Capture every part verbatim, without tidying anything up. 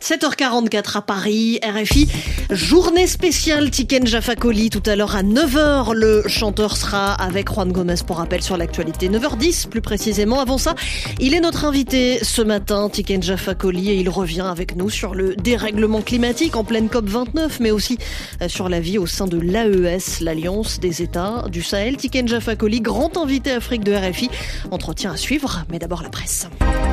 sept heures quarante-quatre à Paris, R F I, journée spéciale Tiken Jah Fakoly. Tout à l'heure à neuf heures, le chanteur sera avec Juan Gomez pour rappel sur l'actualité. neuf heures dix plus précisément. Avant ça, il est notre invité ce matin, Tiken Jah Fakoly, et il revient avec nous sur le dérèglement climatique en pleine COP vingt-neuf, mais aussi sur la vie au sein de l'A E S, l'Alliance des États du Sahel. Tiken Jah Fakoly, grand invité Afrique de R F I. Entretien à suivre, mais d'abord la presse.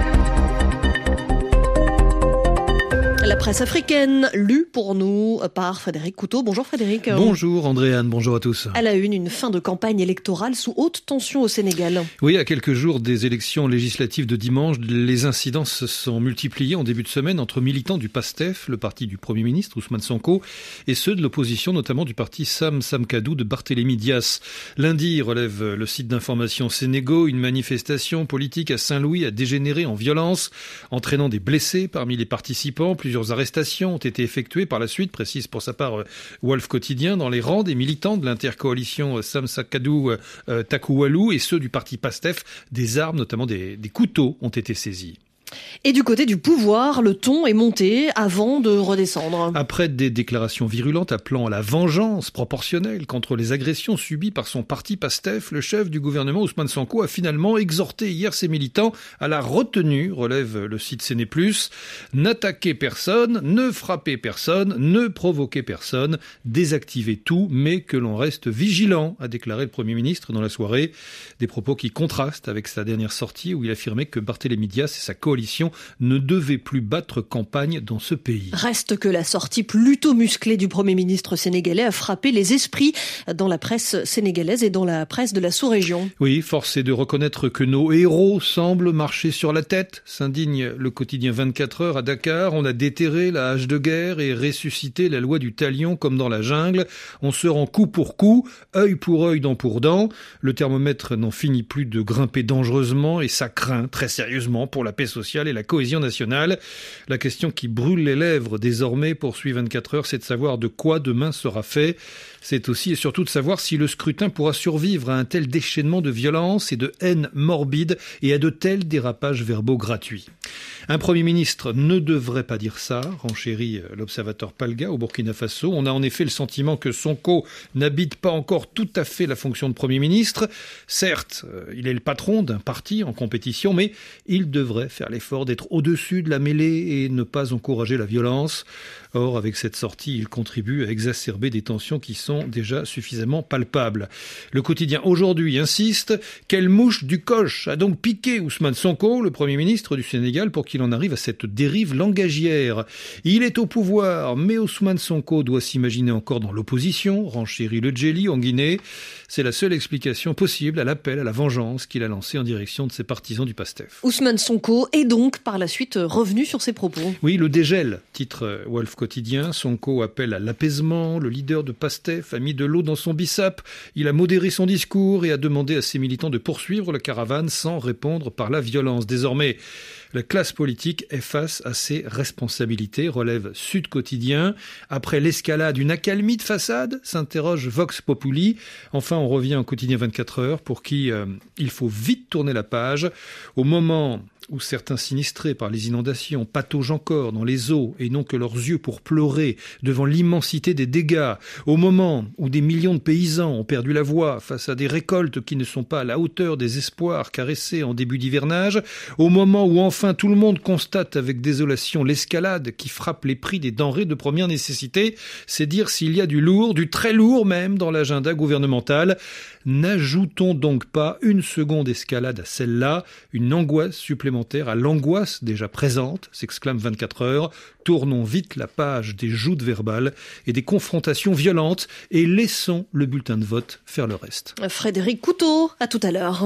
La presse africaine, lue pour nous par Frédéric Couteau. Bonjour Frédéric. Bonjour Andréane, bonjour à tous. À la une, une fin de campagne électorale sous haute tension au Sénégal. Oui, à quelques jours des élections législatives de dimanche, les incidents se sont multipliés en début de semaine entre militants du PASTEF, le parti du Premier ministre Ousmane Sonko, et ceux de l'opposition, notamment du parti Sam Sam Kadou de Barthélémy Dias. Lundi, relève le site d'information Sénégo, une manifestation politique à Saint-Louis a dégénéré en violence, entraînant des blessés parmi les participants. Plusieurs Plusieurs arrestations ont été effectuées par la suite, précise pour sa part Wolf Quotidien, dans les rangs des militants de l'intercoalition Sam Sam Kadou euh, Takoualou et ceux du parti PASTEF. Des armes, notamment des, des couteaux, ont été saisis. Et du côté du pouvoir, le ton est monté avant de redescendre. Après des déclarations virulentes appelant à la vengeance proportionnelle contre les agressions subies par son parti PASTEF, le chef du gouvernement Ousmane Sonko a finalement exhorté hier ses militants à la retenue, relève le site Séné plus. N'attaquez personne, ne frappez personne, ne provoquez personne, désactivez tout, mais que l'on reste vigilant, a déclaré le Premier ministre dans la soirée. Des propos qui contrastent avec sa dernière sortie où il affirmait que Barthélémy Dias et sa coalition ne devait plus battre campagne dans ce pays. Reste que la sortie plutôt musclée du Premier ministre sénégalais a frappé les esprits dans la presse sénégalaise et dans la presse de la sous-région. Oui, force est de reconnaître que nos héros semblent marcher sur la tête, s'indigne le quotidien vingt-quatre heures à Dakar. On a déterré la hache de guerre et ressuscité la loi du talion comme dans la jungle. On se rend coup pour coup, œil pour œil, dent pour dent. Le thermomètre n'en finit plus de grimper dangereusement et ça craint très sérieusement pour la paix sociale et la cohésion nationale. La question qui brûle les lèvres désormais, poursuit vingt-quatre heures, c'est de savoir de quoi demain sera fait. C'est aussi et surtout de savoir si le scrutin pourra survivre à un tel déchaînement de violence et de haine morbide et à de tels dérapages verbaux gratuits. Un Premier ministre ne devrait pas dire ça, renchérit l'observateur Palga au Burkina Faso. On a en effet le sentiment que Sonko n'habite pas encore tout à fait la fonction de Premier ministre. Certes, il est le patron d'un parti en compétition, mais il devrait faire l'effort d'être au-dessus de la mêlée et ne pas encourager la violence. Or, avec cette sortie, il contribue à exacerber des tensions qui sont déjà suffisamment palpables. Le quotidien aujourd'hui insiste, quelle mouche du coche a donc piqué Ousmane Sonko, le Premier ministre du Sénégal, pour qu'il en arrive à cette dérive langagière. Il est au pouvoir, mais Ousmane Sonko doit s'imaginer encore dans l'opposition, renchérit le Djeli en Guinée. C'est la seule explication possible à l'appel à la vengeance qu'il a lancé en direction de ses partisans du PASTEF. Ousmane Sonko est donc par la suite revenu sur ses propos. Oui, le dégel, titre Wolf Quotidien. Sonko appelle à l'apaisement. Le leader de PASTEF a mis de l'eau dans son bissap. Il a modéré son discours et a demandé à ses militants de poursuivre la caravane sans répondre par la violence. Désormais, la classe politique est face à ses responsabilités, relève Sud Quotidien. Après l'escalade, une accalmie de façade, s'interroge Vox Populi. Enfin, on revient au quotidien vingt-quatre heures pour qui euh, il faut vite tourner la page. Au moment où certains sinistrés par les inondations pataugent encore dans les eaux et n'ont que leurs yeux pour pleurer devant l'immensité des dégâts, au moment où des millions de paysans ont perdu la voix face à des récoltes qui ne sont pas à la hauteur des espoirs caressés en début d'hivernage, au moment où enfin tout le monde constate avec désolation l'escalade qui frappe les prix des denrées de première nécessité, c'est dire s'il y a du lourd, du très lourd même dans l'agenda gouvernemental. N'ajoutons donc pas une seconde escalade à celle-là, une angoisse supplémentaire à l'angoisse déjà présente, s'exclame vingt-quatre heures. Tournons vite la page des joutes verbales et des confrontations violentes et laissons le bulletin de vote faire le reste. Frédéric Couteau, à tout à l'heure.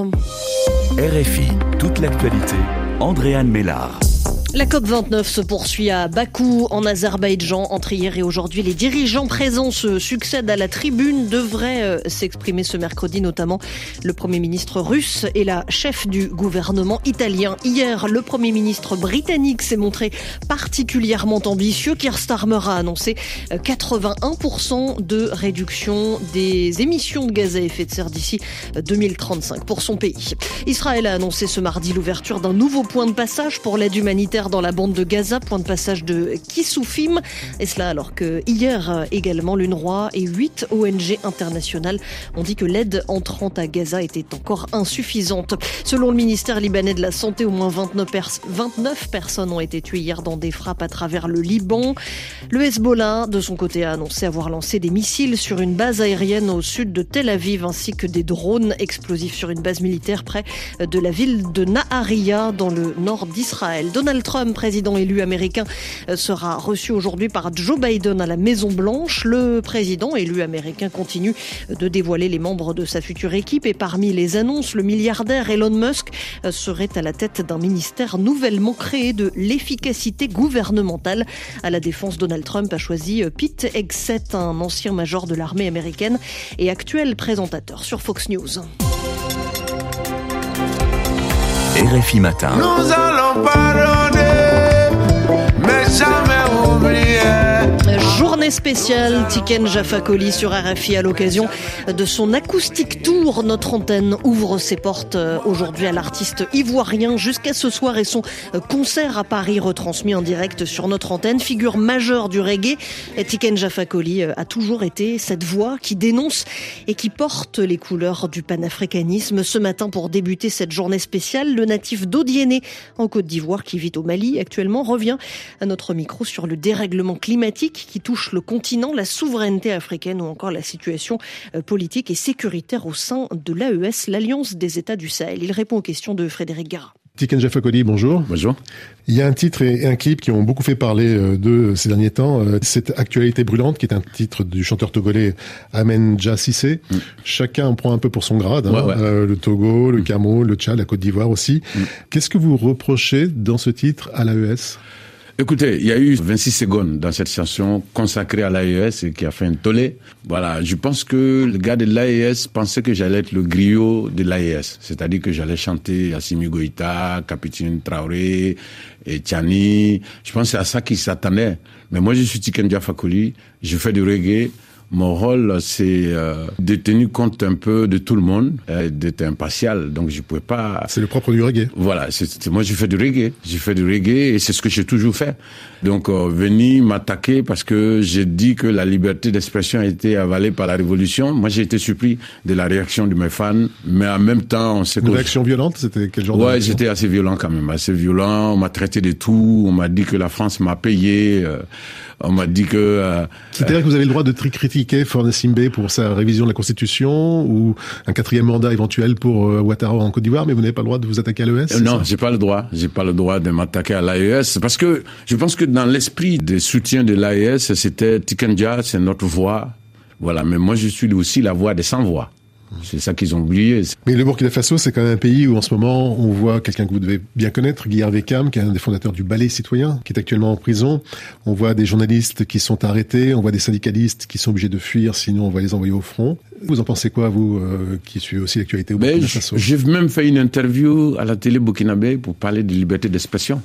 R F I, toute l'actualité, Andréane Mélard. La COP vingt-neuf se poursuit à Bakou, en Azerbaïdjan. Entre hier et aujourd'hui, les dirigeants présents se succèdent à la tribune, devraient euh, s'exprimer ce mercredi, notamment le Premier ministre russe et la chef du gouvernement italien. Hier, le Premier ministre britannique s'est montré particulièrement ambitieux. Keir Starmer a annoncé quatre-vingt-un pour cent de réduction des émissions de gaz à effet de serre d'ici deux mille trente-cinq pour son pays. Israël a annoncé ce mardi l'ouverture d'un nouveau point de passage pour l'aide humanitaire militaire dans la bande de Gaza, point de passage de Kissoufim. Et cela alors que hier également, l'UNRWA et huit O N G internationales ont dit que l'aide entrant à Gaza était encore insuffisante. Selon le ministère libanais de la Santé, au moins vingt-neuf, pers- vingt-neuf personnes ont été tuées hier dans des frappes à travers le Liban. Le Hezbollah, de son côté, a annoncé avoir lancé des missiles sur une base aérienne au sud de Tel Aviv, ainsi que des drones explosifs sur une base militaire près de la ville de Nahariya, dans le nord d'Israël. Donald Trump, président élu américain, sera reçu aujourd'hui par Joe Biden à la Maison-Blanche. Le président élu américain continue de dévoiler les membres de sa future équipe et parmi les annonces, le milliardaire Elon Musk serait à la tête d'un ministère nouvellement créé de l'efficacité gouvernementale. À la défense, Donald Trump a choisi Pete Hegseth, un ancien major de l'armée américaine et actuel présentateur sur Fox News. R F I Matin. Nous allons pardonner, mais jamais oublier. Journée spéciale Tiken Jaffa Koly sur R F I à l'occasion de son acoustic tour. Notre antenne ouvre ses portes aujourd'hui à l'artiste ivoirien jusqu'à ce soir et son concert à Paris retransmis en direct sur notre antenne. Figure majeure du reggae, Tiken Jaffa Koly a toujours été cette voix qui dénonce et qui porte les couleurs du panafricanisme. Ce matin, pour débuter cette journée spéciale, le natif d'Odiéné en Côte d'Ivoire qui vit au Mali actuellement revient à notre micro sur le dérèglement climatique qui touche le continent, la souveraineté africaine ou encore la situation politique et sécuritaire au sein de l'A E S, l'Alliance des États du Sahel. Il répond aux questions de Frédéric Gara. Tiken Jaffa Koly, bonjour. Bonjour. Il y a un titre et un clip qui ont beaucoup fait parler d'eux ces derniers temps. Cette actualité brûlante, qui est un titre du chanteur togolais Amen Jah Cissé. Mm. Chacun en prend un peu pour son grade. Hein. Ouais, ouais. Euh, le Togo, le Cameroun, le Tchad, la Côte d'Ivoire aussi. Mm. Qu'est-ce que vous reprochez dans ce titre à l'A E S ? Écoutez, il y a eu vingt-six secondes dans cette chanson consacrée à l'A E S et qui a fait un tollé. Voilà, je pense que le gars de l'A E S pensait que j'allais être le griot de l'A E S. C'est-à-dire que j'allais chanter Assimi Goïta, Capitaine Traoré et Tiani. Je pense que c'est à ça qu'ils s'attendaient. Mais moi, je suis Tiken Jaffa Koly, je fais du reggae. Mon rôle, c'est euh, de tenir compte un peu de tout le monde, euh, d'être impartial. Donc, je pouvais pas... C'est le propre du reggae. Voilà, c'est, c'est, moi, je fais du reggae. Je fais du reggae et c'est ce que j'ai toujours fait. Donc, euh, venir m'attaquer parce que j'ai dit que la liberté d'expression a été avalée par la Révolution. Moi, j'ai été surpris de la réaction de mes fans. Mais en même temps, on s'est... Une réaction violente? C'était quel genre ouais, de réaction? C'était assez violent quand même. Assez violent. On m'a traité de tout. On m'a dit que la France m'a payé. Euh, on m'a dit que... Euh, C'est-à-dire euh, que vous avez le droit de critiquer Fornes Simbé pour sa révision de la Constitution ou un quatrième mandat éventuel pour euh, Ouattara en Côte d'Ivoire, mais vous n'avez pas le droit de vous attaquer à l'A E S? euh, Non, j'ai pas le droit. J'ai pas le droit de m'attaquer à l'A E S parce que je pense que dans l'esprit de soutien de l'A E S, c'était Tiken Jah, c'est notre voix. Voilà, mais moi je suis aussi la voix des sans-voix. C'est ça qu'ils ont oublié. Mais le Burkina Faso, c'est quand même un pays où en ce moment, on voit quelqu'un que vous devez bien connaître, Guy Hervé Cam, qui est un des fondateurs du Ballet Citoyen, qui est actuellement en prison. On voit des journalistes qui sont arrêtés, on voit des syndicalistes qui sont obligés de fuir, sinon on va les envoyer au front. Vous en pensez quoi, vous, euh, qui suivez aussi l'actualité au Burkina Faso? J'ai même fait une interview à la télé burkinabé pour parler de liberté d'expression.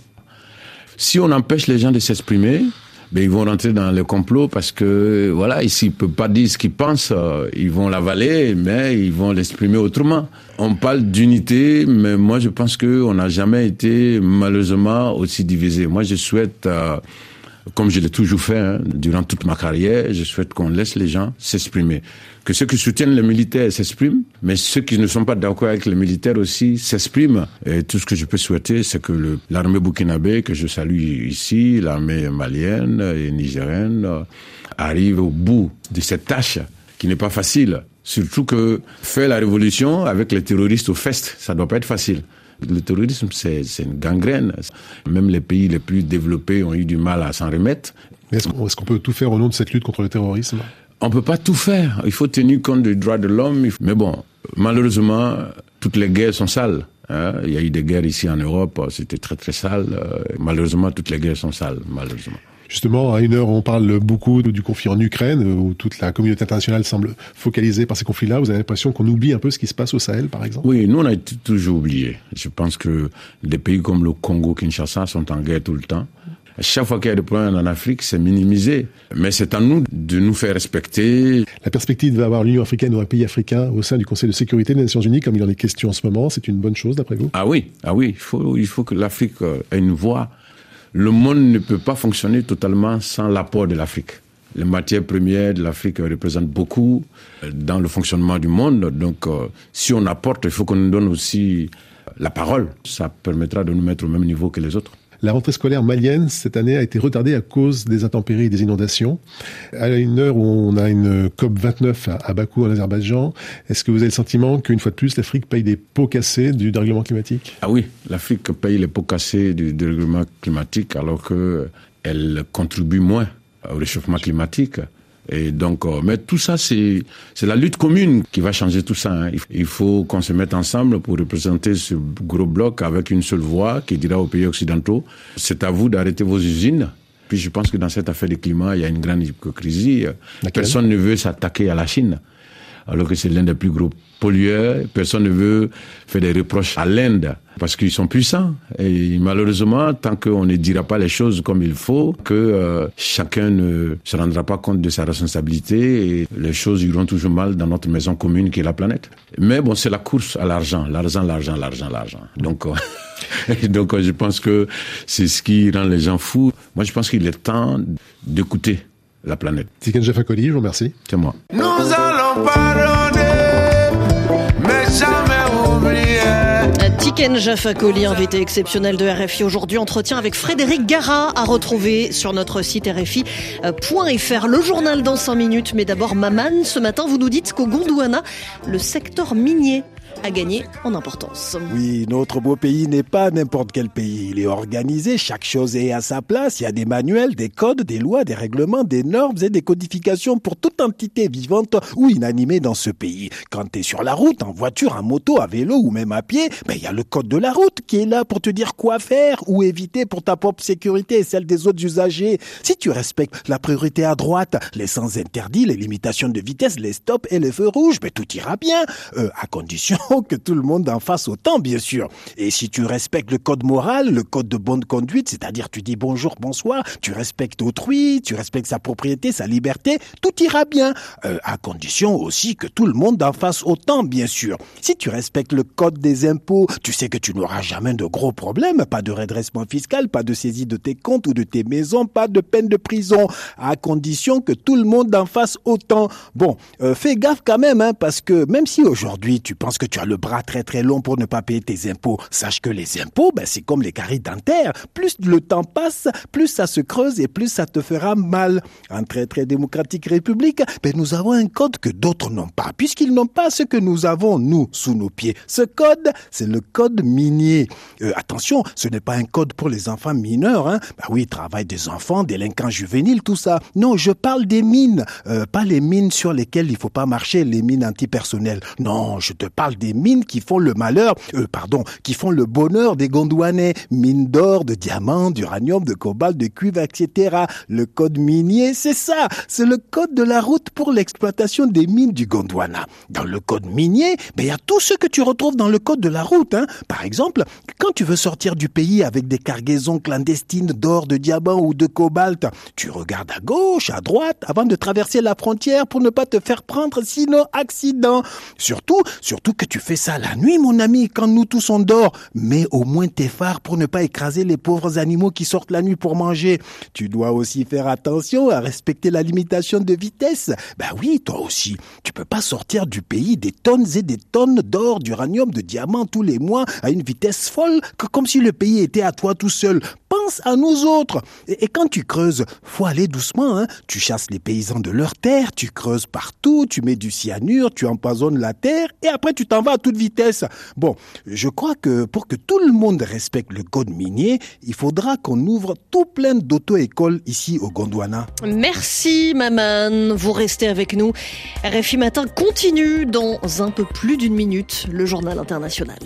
Si on empêche les gens de s'exprimer, ben ils vont rentrer dans le complot parce que voilà, s'ils ne peuvent pas dire ce qu'ils pensent, euh, ils vont l'avaler, mais ils vont l'exprimer autrement. On parle d'unité, mais moi je pense qu'on n'a jamais été malheureusement aussi divisé. Moi je souhaite, euh, comme je l'ai toujours fait hein, durant toute ma carrière, je souhaite qu'on laisse les gens s'exprimer. Que ceux qui soutiennent les militaires s'expriment, mais ceux qui ne sont pas d'accord avec les militaires aussi s'expriment. Et tout ce que je peux souhaiter, c'est que le, l'armée burkinabé, que je salue ici, l'armée malienne et nigérienne, euh, arrive au bout de cette tâche qui n'est pas facile. Surtout que faire la révolution avec les terroristes au fest, ça doit pas être facile. Le terrorisme, c'est, c'est une gangrène. Même les pays les plus développés ont eu du mal à s'en remettre. Mais est-ce qu'on, est-ce qu'on peut tout faire au nom de cette lutte contre le terrorisme ? On peut pas tout faire. Il faut tenir compte des droits de l'homme. Mais bon, malheureusement, toutes les guerres sont sales. Hein. Il y a eu des guerres ici en Europe, c'était très très sale. Malheureusement, toutes les guerres sont sales, malheureusement. Justement, à une heure, on parle beaucoup du conflit en Ukraine, où toute la communauté internationale semble focalisée par ces conflits-là. Vous avez l'impression qu'on oublie un peu ce qui se passe au Sahel, par exemple ? Oui, nous, on a t- toujours oublié. Je pense que des pays comme le Congo, Kinshasa, sont en guerre tout le temps. Chaque fois qu'il y a des problèmes en Afrique, c'est minimisé. Mais c'est à nous de nous faire respecter. La perspective d'avoir l'Union africaine ou un pays africain au sein du Conseil de sécurité des Nations Unies, comme il en est question en ce moment, c'est une bonne chose, d'après vous ? Ah oui, ah oui, il faut, il faut que l'Afrique ait une voix le monde ne peut pas fonctionner totalement sans l'apport de l'Afrique. Les matières premières de l'Afrique représentent beaucoup dans le fonctionnement du monde. Donc, euh, si on apporte, il faut qu'on nous donne aussi la parole. Ça permettra de nous mettre au même niveau que les autres. La rentrée scolaire malienne, cette année, a été retardée à cause des intempéries et des inondations. À une heure où on a une C O P vingt-neuf à Bakou, en Azerbaïdjan, est-ce que vous avez le sentiment qu'une fois de plus, l'Afrique paye des pots cassés du dérèglement climatique ? Ah oui, l'Afrique paye les pots cassés du dérèglement climatique alors qu'elle contribue moins au réchauffement climatique. Et donc, euh, mais tout ça, c'est, c'est la lutte commune qui va changer tout ça. Hein. Il faut qu'on se mette ensemble pour représenter ce gros bloc avec une seule voix qui dira aux pays occidentaux, c'est à vous d'arrêter vos usines. Puis je pense que dans cette affaire du climat, il y a une grande hypocrisie. Personne ne veut s'attaquer à la Chine, alors que c'est l'un des plus gros pollueurs. Personne ne veut faire des reproches à l'Inde, parce qu'ils sont puissants. Et malheureusement, tant qu'on ne dira pas les choses comme il faut, que euh, chacun ne se rendra pas compte de sa responsabilité, et les choses iront toujours mal dans notre maison commune qui est la planète. Mais bon, c'est la course à l'argent, l'argent, l'argent, l'argent, l'argent. Donc, euh, donc euh, je pense que c'est ce qui rend les gens fous. Moi, je pense qu'il est temps d'écouter la planète. Tiken Jah Fakoly, je vous remercie. C'est moi. Nous allons pardonner, mais jamais oublier. Tiken Jah Fakoly, invité exceptionnel de R F I aujourd'hui, entretien avec Frédéric Gara à retrouver sur notre site R F I point F R. Le journal dans cinq minutes, mais d'abord Maman, ce matin vous nous dites qu'au Gondwana, le secteur minier a gagné en importance. Oui, notre beau pays n'est pas n'importe quel pays. Il est organisé, chaque chose est à sa place. Il y a des manuels, des codes, des lois, des règlements, des normes et des codifications pour toute entité vivante ou inanimée dans ce pays. Quand tu es sur la route, en voiture, en moto, à vélo ou même à pied, ben, il y a le code de la route qui est là pour te dire quoi faire ou éviter pour ta propre sécurité et celle des autres usagers. Si tu respectes la priorité à droite, les sens interdits, les limitations de vitesse, les stops et les feux rouges, ben, tout ira bien, euh, à condition que tout le monde en fasse autant, bien sûr. Et si tu respectes le code moral, le code de bonne conduite, c'est-à-dire tu dis bonjour, bonsoir, tu respectes autrui, tu respectes sa propriété, sa liberté, tout ira bien. Euh, à condition aussi que tout le monde en fasse autant, bien sûr. Si tu respectes le code des impôts, tu sais que tu n'auras jamais de gros problèmes, pas de redressement fiscal, pas de saisie de tes comptes ou de tes maisons, pas de peine de prison, à condition que tout le monde en fasse autant. Bon, euh, fais gaffe quand même, hein, parce que même si aujourd'hui tu penses que tu as le bras très très long pour ne pas payer tes impôts, sache que les impôts, ben, c'est comme les caries dentaires. Plus le temps passe, plus ça se creuse et plus ça te fera mal. En très très démocratique république, ben, nous avons un code que d'autres n'ont pas, puisqu'ils n'ont pas ce que nous avons, nous, sous nos pieds. Ce code, c'est le code minier. Euh, attention, ce n'est pas un code pour les enfants mineurs, hein. Ben oui, travail des enfants, délinquants juvéniles, tout ça. Non, je parle des mines, euh, pas les mines sur lesquelles il faut pas marcher, les mines antipersonnelles. Non, je te parle des mines qui font le malheur, euh, pardon, qui font le bonheur des Gondwanais. Mines d'or, de diamants, d'uranium, de cobalt, de cuivre, et cetera. Le code minier, c'est ça. C'est le code de la route pour l'exploitation des mines du Gondwana. Dans le code minier, ben, il y a tout ce que tu retrouves dans le code de la route, hein. Par exemple, quand tu veux sortir du pays avec des cargaisons clandestines d'or, de diamants ou de cobalt, tu regardes à gauche, à droite, avant de traverser la frontière pour ne pas te faire prendre, sinon accident. Surtout, surtout que tu fais ça la nuit, mon ami, quand nous tous on dort. Mets au moins tes phares pour ne pas écraser les pauvres animaux qui sortent la nuit pour manger. Tu dois aussi faire attention à respecter la limitation de vitesse. Ben oui, toi aussi. Tu peux pas sortir du pays des tonnes et des tonnes d'or, d'uranium, de diamants tous les mois à une vitesse folle, que comme si le pays était à toi tout seul. Pense à nous autres. Et, et quand tu creuses, faut aller doucement, hein. Tu chasses les paysans de leur terre, tu creuses partout, tu mets du cyanure, tu empoisonnes la terre et après tu t'en vas à toute vitesse. Bon, je crois que pour que tout le monde respecte le code minier, il faudra qu'on ouvre tout plein d'auto-écoles ici au Gondwana. Merci Maman, vous restez avec nous. R F I Matin continue dans un peu plus d'une minute, le journal international.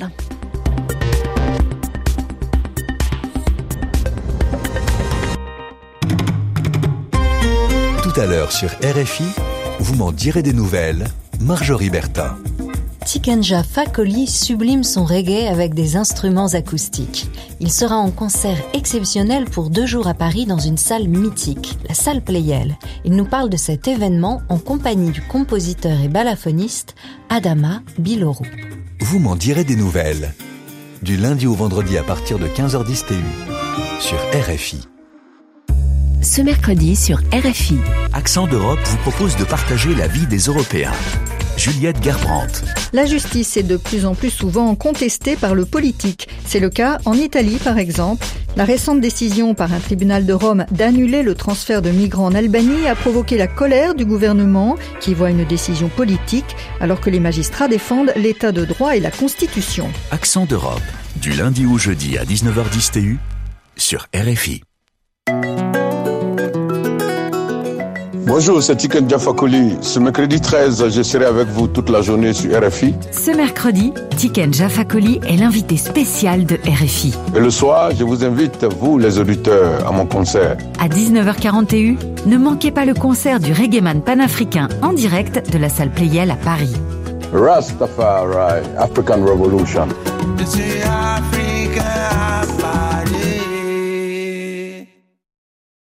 Tout à l'heure sur R F I, vous m'en direz des nouvelles, Marjorie Bertin. Tiken Jah Fakoly sublime son reggae avec des instruments acoustiques. Il sera en concert exceptionnel pour deux jours à Paris dans une salle mythique, la salle Pleyel. Il nous parle de cet événement en compagnie du compositeur et balafonniste Adama Biloro. Vous m'en direz des nouvelles. Du lundi au vendredi à partir de quinze heures dix T U. sur R F I. Ce mercredi sur R F I. Accent d'Europe vous propose de partager la vie des Européens. Juliette Gerbrandt. La justice est de plus en plus souvent contestée par le politique. C'est le cas en Italie, par exemple. La récente décision par un tribunal de Rome d'annuler le transfert de migrants en Albanie a provoqué la colère du gouvernement, qui voit une décision politique, alors que les magistrats défendent l'état de droit et la Constitution. Accent d'Europe, du lundi au jeudi à dix-neuf heures dix T U, sur R F I. Bonjour, c'est Tiken Jah Fakoly. Ce mercredi treize, je serai avec vous toute la journée sur R F I. Ce mercredi, Tiken Jah Fakoly est l'invité spécial de R F I. Et le soir, je vous invite, vous les auditeurs, à mon concert. À dix-neuf heures quarante T U, ne manquez pas le concert du reggaeman panafricain en direct de la salle Playel à Paris. Rastafari, African Revolution. Africa,